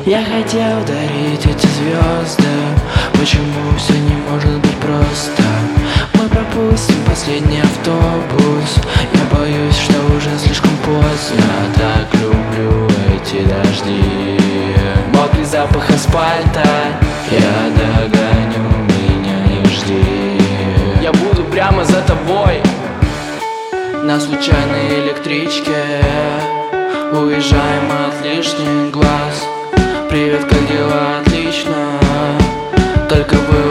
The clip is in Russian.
Я хотел дарить эти звезды. Почему все не может быть просто? Мы пропустим последний автобус. Я боюсь, что уже слишком поздно. Так люблю эти дожди. Мокрый запах асфальта. Я догоню, меня не жди. Я буду прямо за тобой на случайной электричке. Уезжаем от лишних глаз. Привет, как дела? Отлично. Только вы